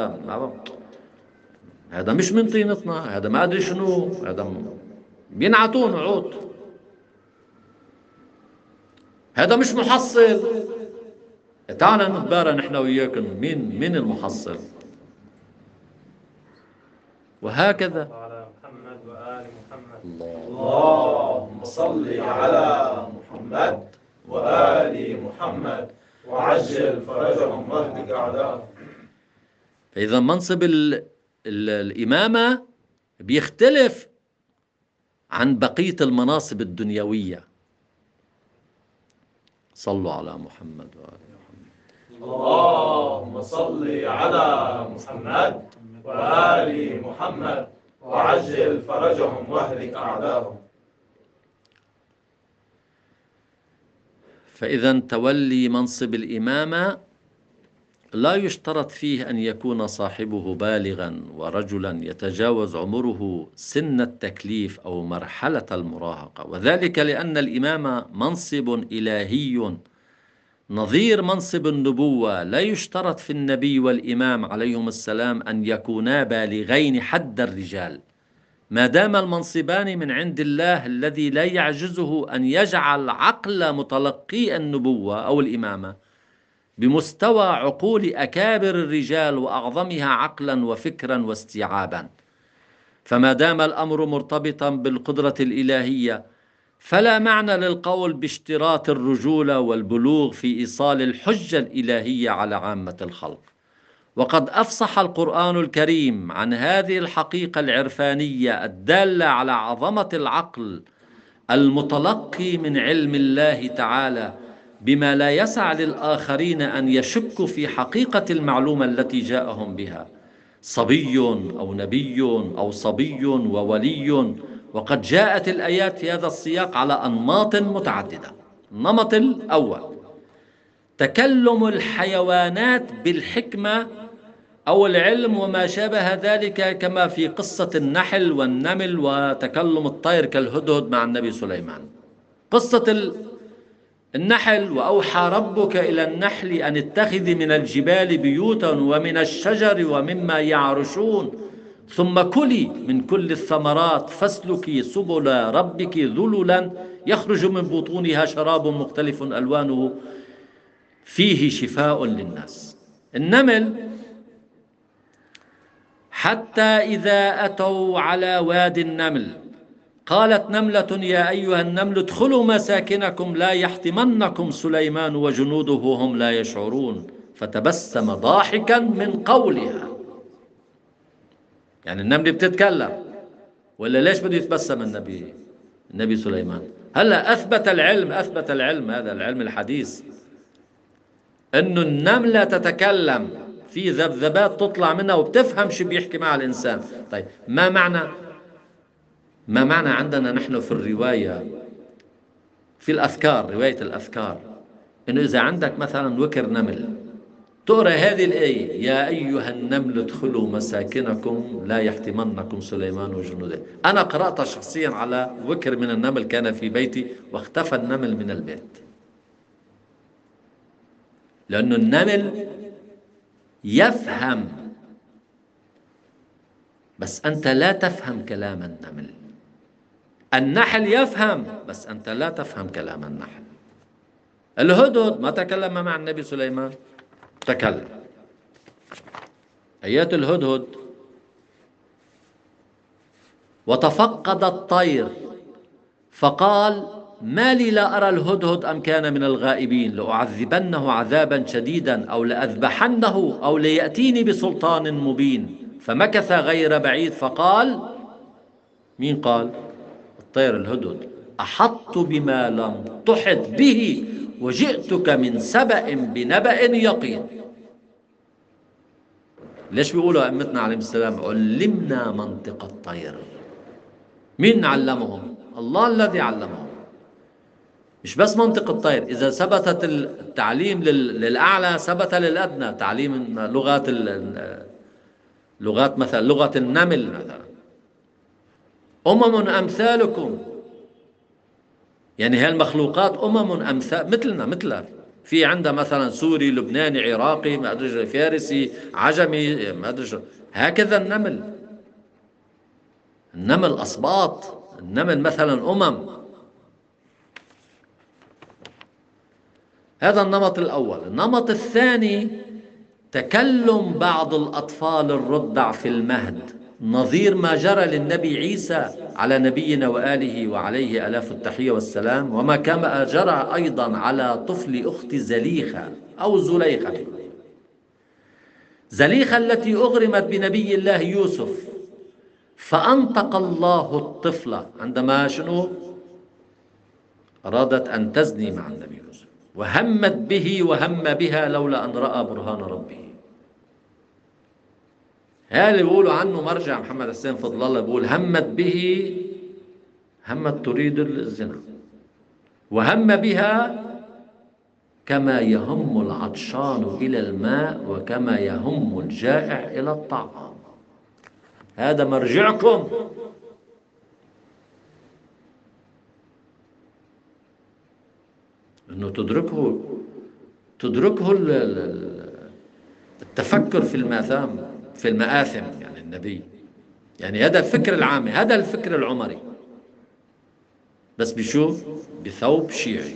Speaker 1: هذا مش من طينتنا، هذا ما ادري شنو، هذا بينعتون عود، هذا مش محصل. تعال نتبارى نحن وياكم مين المحصل. وهكذا.
Speaker 2: على محمد وآل محمد.
Speaker 3: اللهم صل على محمد وآل محمد وعجل فرجهم واهلك أعداءهم.
Speaker 1: فإذا منصب الإمامة بيختلف عن بقية المناصب الدنيوية. صلوا على محمد وآل محمد.
Speaker 3: اللهم صل على محمد وآل محمد وعجل فرجهم واهلك أعداءهم.
Speaker 1: فإذا تولي منصب الإمامة لا يشترط فيه أن يكون صاحبه بالغا ورجلا يتجاوز عمره سن التكليف أو مرحلة المراهقة، وذلك لأن الإمامة منصب إلهي نظير منصب النبوة. لا يشترط في النبي والإمام عليهم السلام أن يكونا بالغين حد الرجال، ما دام المنصبان من عند الله الذي لا يعجزه أن يجعل عقل متلقي النبوة أو الإمامة بمستوى عقول أكابر الرجال وأعظمها عقلا وفكرا واستيعابا. فما دام الأمر مرتبطا بالقدرة الإلهية فلا معنى للقول باشتراط الرجولة والبلوغ في إيصال الحجة الإلهية على عامة الخلق. وقد أفصح القرآن الكريم عن هذه الحقيقة العرفانية الدالة على عظمة العقل المتلقي من علم الله تعالى، بما لا يسع للآخرين أن يشكوا في حقيقة المعلومة التي جاءهم بها. صبي أو نبي أو صبي وولي. وقد جاءت الآيات في هذا السياق على أنماط متعددة. النمط الأول: تكلم الحيوانات بالحكمة أو العلم وما شابه ذلك، كما في قصة النحل والنمل وتكلم الطير كالهدهد مع النبي سليمان. قصة النحل: وأوحى ربك إلى النحل أن اتخذي من الجبال بيوتا ومن الشجر ومما يعرشون ثم كلي من كل الثمرات فاسلكي سبل ربك ذللا يخرج من بطونها شراب مختلف ألوانه فيه شفاء للناس. النمل: حتى إذا أتوا على وادي النمل قالت نملة يا أيها النمل ادخلوا مساكنكم لا يحطمنكم سليمان وجنوده وهم لا يشعرون فتبسم ضاحكا من قولها. يعني النملة بتتكلم، ولا ليش بده يتبسم النبي سليمان؟ هلا أثبت العلم هذا العلم الحديث إنه النملة تتكلم، في ذبذبات تطلع منها وبتفهم شو بيحكي مع الإنسان. طيب ما معنى عندنا نحن في الرواية، في الأذكار، رواية الأذكار، إنه إذا عندك مثلا وكر نمل تقرأ هذه الآية: يا أيها النمل ادخلوا مساكنكم لا يحطمنكم سليمان وجنوده. أنا قرأتها شخصيا على وكر من النمل كان في بيتي، واختفى النمل من البيت، لأنه النمل يفهم، بس أنت لا تفهم كلام النمل. النحل يفهم، بس أنت لا تفهم كلام النحل. الهدهد ما تكلم مع النبي سليمان؟ تكلم. آيات الهدهد: وتفقد الطير فقال ما لي لا أرى الهدهد أم كان من الغائبين، لأعذبنه عذابا شديدا أو لأذبحنه أو ليأتيني بسلطان مبين. فمكث غير بعيد فقال، مين قال؟ الطير الهدهد: أحطت بما لم تحط به وجئتك من سبأ بنبأ يقين. ليش بيقولوا أئمتنا عليهم السلام علمنا منطق الطير؟ مين علمهم؟ الله الذي علمهم. مش بس منطق الطير، إذا ثبتت التعليم للأعلى ثبت للأدنى. تعليم لغات مثلا لغة النمل مثلا: أمثالكم، يعني هي المخلوقات أمثال مثلنا. في عندها مثلا سوري، لبناني، عراقي، ما أدري فارسي، عجمي، ما أدري. هكذا النمل أصباط، النمل مثلا هذا النمط الأول. النمط الثاني: تكلم بعض الأطفال الرضع في المهد، نظير ما جرى للنبي عيسى على نبينا وآله وعليه آلاف التحية والسلام، وما كما جرى أيضا على طفل أخت زليخة أو زليخة التي أغرمت بنبي الله يوسف، فأنطق الله الطفل عندما أرادت أن تزني مع النبي يوسف، وهمت به وهم بها لولا أن رأى برهان ربه. هذا اللي بيقولوا عنه مرجع محمد حسين فضل الله، بيقول همت تريد الزنا، وهم بها كما يهم العطشان إلى الماء وكما يهم الجائع إلى الطعام. هذا مرجعكم. أنه تدركه التفكر في المآثم، يعني النبي، يعني هذا الفكر العامي، هذا الفكر العمري، بس بيشوف بثوب شيعي.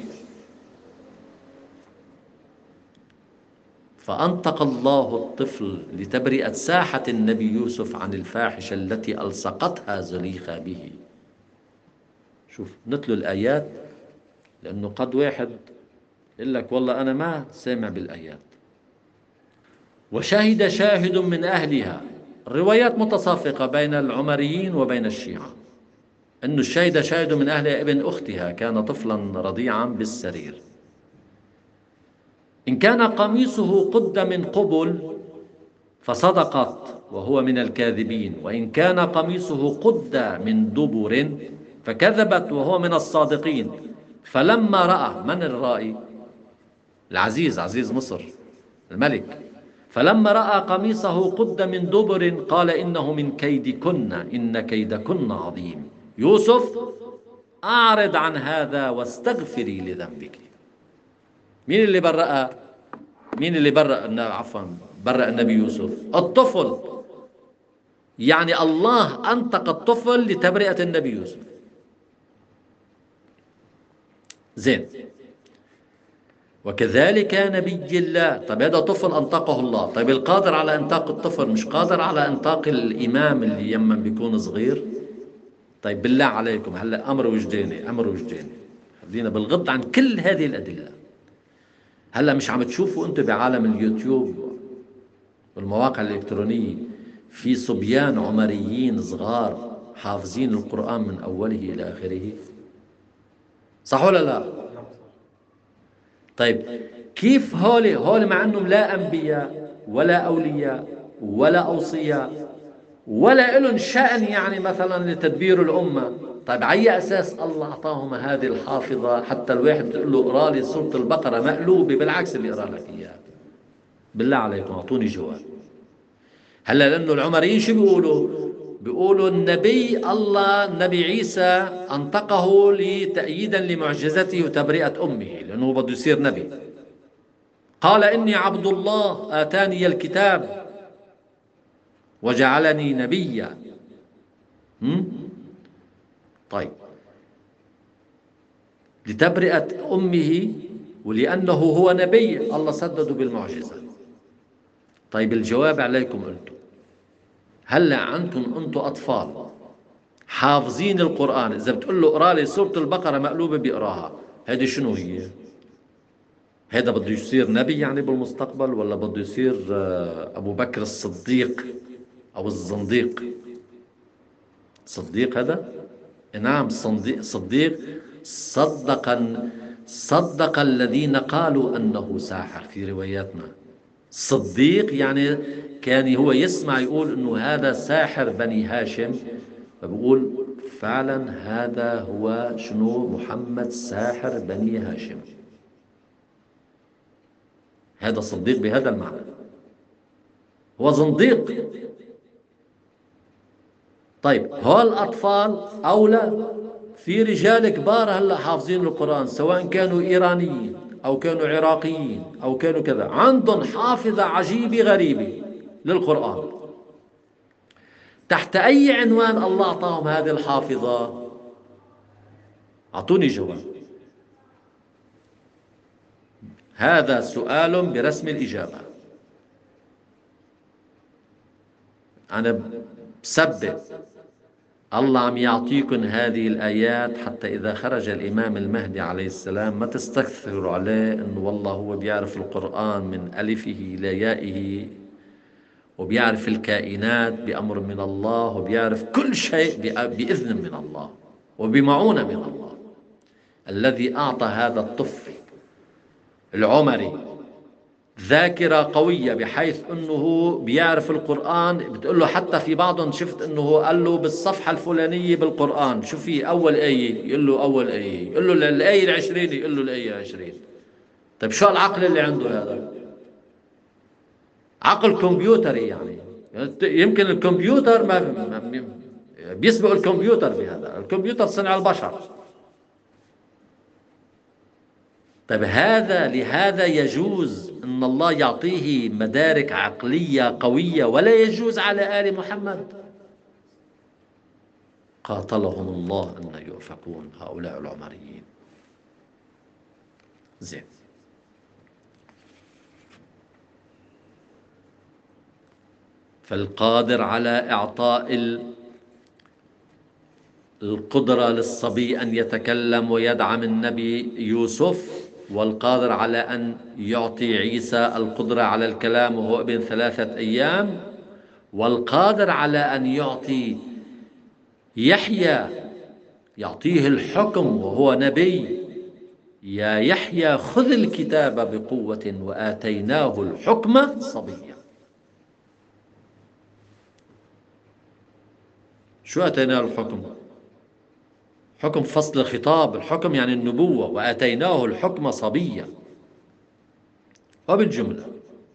Speaker 1: فأنطق الله الطفل لتبرئة ساحة النبي يوسف عن الفاحشة التي ألصقتها زليخة به. شوف نتلو الآيات، لأنه قد واحد يقول لك والله أنا ما سامع بالآيات. وشهد شاهد من أهلها، الروايات متصافقة بين العمريين وبين الشيعة، أنه الشهد شاهد من أهلها ابن أختها كان طفلا رضيعا بالسرير، إن كان قميصه قد من قبل فصدقت وهو من الكاذبين، وإن كان قميصه قد من دبر فكذبت وهو من الصادقين. فلما رأى، من الرائي؟ العزيز، عزيز مصر الملك. فلما رأى قميصه قد من دبر قال إنه من كيدكن إن كيدكن عظيم. يوسف أعرض عن هذا واستغفري لذنبك. مين اللي برأ النبي يوسف؟ الطفل. يعني الله أنطق الطفل لتبرئة النبي يوسف. زين. وكذلك نبي الله. طيب هذا طفل أنطقه الله، طيب القادر على إنطاق الطفل مش قادر على إنطاق الإمام اللي يمن بيكون صغير؟ طيب بالله عليكم، هلا أمر وجداني، خلينا بالغض عن كل هذه الأدلة. هلا مش عم تشوفوا أنتم بعالم اليوتيوب والمواقع الإلكترونية في صبيان عمريين صغار حافظين القرآن من أوله إلى آخره؟ صح ولا لا؟ طيب كيف هول مع أنهم لا أنبياء ولا أولياء ولا أوصياء ولا لهم شأن يعني مثلا لتدبير الأمة، طيب على أي أساس الله أعطاهم هذه الحافظة حتى الواحد تقول له اقرأ لي سورة البقرة مقلوبة بالعكس اللي يقرأ لك إياها؟ بالله عليكم أعطوني جواب. هلا لأنه العمريين شو بيقولوا النبي الله النبي عيسى أنطقه تأييدا لمعجزته وتبرئة أمه لأنه بده يصير نبي. قال إني عبد الله آتاني الكتاب وجعلني نبيا. طيب لتبرئة أمه ولأنه هو نبي الله سدده بالمعجزة. طيب الجواب عليكم أنتم. هلا أنتم أطفال حافظين القرآن، إذا بتقول له اقرأ لي سورة البقرة مقلوبة بيقراها، هذه شنو هي؟ هذا بده يصير نبي يعني بالمستقبل ولا بده يصير أبو بكر الصديق أو الزنديق؟ صديق هذا؟ نعم صديق صدق الذين قالوا أنه ساحر في رواياتنا. صديق يعني كان هو يسمع يقول أنه هذا ساحر بني هاشم، فبقول فعلا هذا هو شنو محمد ساحر بني هاشم. هذا صديق بهذا المعنى، هو زنديق. طيب هول الأطفال أو لا؟ في رجال كبار هلا حافظين القرآن سواء كانوا إيرانيين أو كانوا عراقيين أو كانوا كذا، عندهم حافظة عجيبة غريبة للقرآن. تحت أي عنوان الله أعطاهم هذه الحافظة؟ أعطوني جواب. هذا سؤال برسم الإجابة. أنا بسبب الله عم يعطيكم هذه الآيات حتى إذا خرج الإمام المهدي عليه السلام ما تستكثروا عليه إنه والله هو بيعرف القرآن من ألفه إلى يائه وبيعرف الكائنات بأمر من الله وبيعرف كل شيء بإذن من الله وبمعونة من الله. الذي أعطى هذا الطفل العمري ذاكرة قوية بحيث أنه بيعرف القرآن، بتقول له حتى في بعضهم شفت أنه قال له بالصفحة الفلانية بالقرآن شو في أول آية، يقول له أول آية، يقول له الآية 20، يقول له الآية 20. طيب شو العقل اللي عنده هذا؟ عقل كمبيوتري يعني يمكن الكمبيوتر ما بيسبق الكمبيوتر بهذا، الكمبيوتر صنع البشر. طيب لهذا يجوز أن الله يعطيه مدارك عقلية قوية ولا يجوز على آل محمد؟ قاتلهم الله أن يؤفكون هؤلاء العمريين. زين، فالقادر على إعطاء القدرة للصبي أن يتكلم ويدعم النبي يوسف، والقادر على أن يعطي عيسى القدرة على الكلام وهو ابن 3 أيام، والقادر على أن يعطي يحيى يعطيه الحكم وهو نبي. يا يحيى خذ الكتاب بقوة وآتيناه الحكم صبيا. شو آتيناه الحكم؟ حكم فصل الخطاب، الحكم يعني النبوة، وآتيناه الحكم صبيا. وبالجملة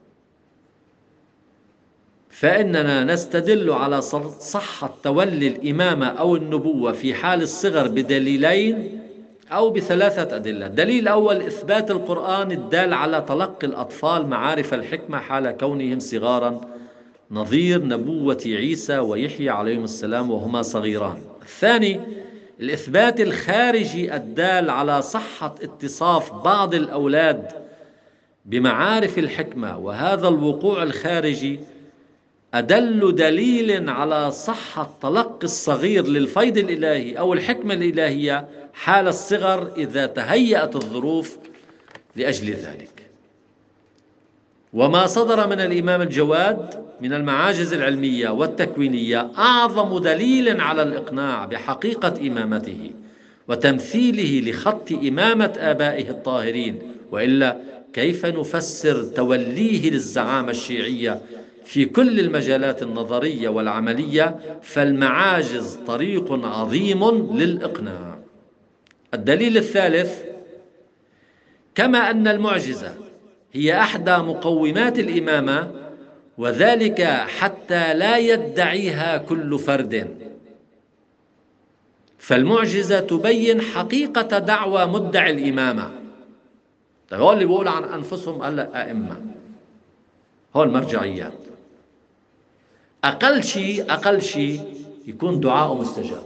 Speaker 1: فإننا نستدل على صحة تولي الإمامة أو النبوة في حال الصغر بدليلين أو ب3 أدلة. دليل أول إثبات القرآن الدال على تلقي الأطفال معارف الحكمة حال كونهم صغارا نظير نبوة عيسى ويحيى عليهم السلام وهما صغيران. الثاني الإثبات الخارجي الدال على صحة اتصاف بعض الأولاد بمعارف الحكمة، وهذا الوقوع الخارجي أدل دليل على صحة تلقي الصغير للفيض الإلهي أو الحكمة الإلهية حال الصغر إذا تهيأت الظروف لأجل ذلك. وما صدر من الإمام الجواد من المعاجز العلمية والتكوينية أعظم دليل على الإقناع بحقيقة إمامته وتمثيله لخط إمامة آبائه الطاهرين، وإلا كيف نفسر توليه للزعامة الشيعية في كل المجالات النظرية والعملية؟ فالمعاجز طريق عظيم للإقناع. الدليل الثالث: كما أن المعجزة هي أحدى مقومات الإمامة، وذلك حتى لا يدعيها كل فرد، فالمعجزة تبين حقيقة دعوى مدعي الإمامة. طيب هو اللي بيقول عن أنفسهم هلا أئمة، هو المرجعيات، أقل شيء يكون دعاءه مستجاب.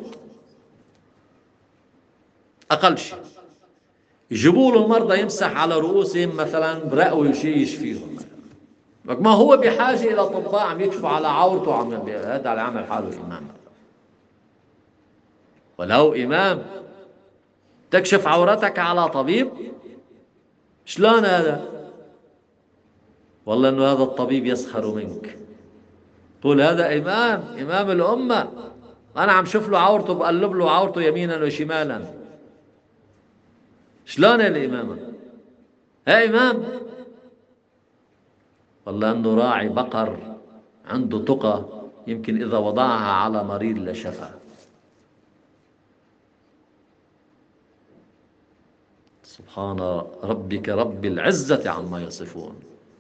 Speaker 1: أقل شيء يجيبوا له المرضى يمسح على رؤوسهم مثلا برقوة وشيء يشفيهم، ما هو بحاجة إلى أطباء عم يكشفوا على عورته، هذا على عمل حاله إمام. ولو إمام تكشف عورتك على طبيب، شلون هذا؟ والله إنه هذا الطبيب يسخر منك. قول هذا إمام الأمة، أنا عم شوف له عورته، بقلب له عورته يمينا وشمالا. شلون الإمامة؟ ها إمام؟ والله أنه راعي بقر عنده تقى، يمكن إذا وضعها على مريض لشفى. سبحان ربك رب العزة عما يصفون.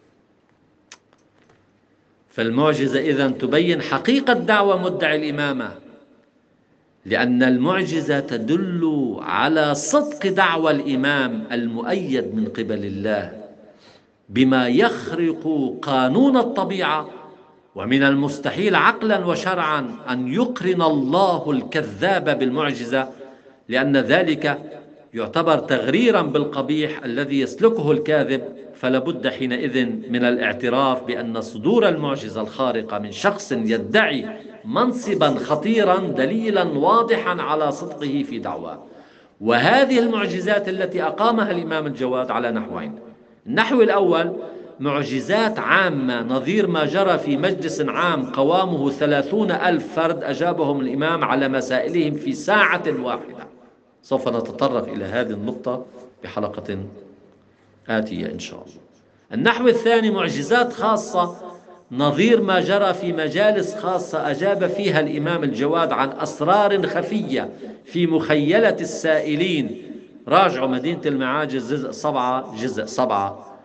Speaker 1: فالمعجزة إذن تبين حقيقة دعوى مدعي الإمامة، لأن المعجزة تدل على صدق دعوى الإمام المؤيد من قبل الله بما يخرق قانون الطبيعة، ومن المستحيل عقلا وشرعا أن يقرن الله الكذاب بالمعجزة، لأن ذلك يعتبر تغريرا بالقبيح الذي يسلكه الكاذب. فلا بد حينئذ من الاعتراف بأن صدور المعجزة الخارقة من شخص يدعي منصبا خطيرا دليلا واضحا على صدقه في دعواه. وهذه المعجزات التي أقامها الإمام الجواد على نحوين: النحو الأول معجزات عامة نظير ما جرى في مجلس عام قوامه 30,000 فرد أجابهم الإمام على مسائلهم في ساعة واحدة. سوف نتطرق إلى هذه النقطة بحلقة آتية إن شاء الله. النحو الثاني معجزات خاصة نظير ما جرى في مجالس خاصة أجاب فيها الإمام الجواد عن أسرار خفية في مخيلة السائلين. راجعوا مدينة المعاجز جزء 7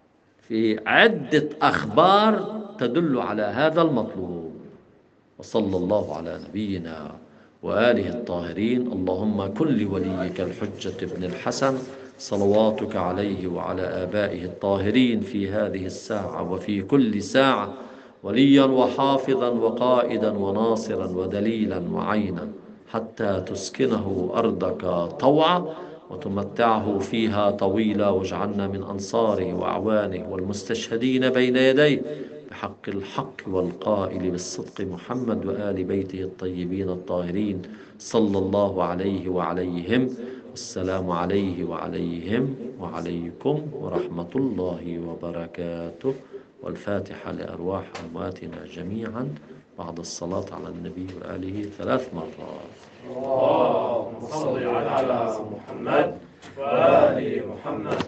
Speaker 1: في عدة أخبار تدل على هذا المطلوب. وصلى الله على نبينا وآله الطاهرين. اللهم كن لوليك الحجة بن الحسن صلواتك عليه وعلى آبائه الطاهرين في هذه الساعة وفي كل ساعة وليا وحافظا وقائدا وناصرا ودليلا وعينا، حتى تسكنه أرضك طوعا وتمتعه فيها طويلا، واجعلنا من أنصاره وأعوانه والمستشهدين بين يديه بحق الحق والقائل بالصدق محمد وآل بيته الطيبين الطاهرين صلى الله عليه وعليهم. السلام عليه وعليهم وعليكم ورحمة الله وبركاته. والفاتحة لأرواح أمواتنا جميعا بعد الصلاة على النبي وآله 3 مرات.
Speaker 3: اللهم صل على محمد وآل محمد.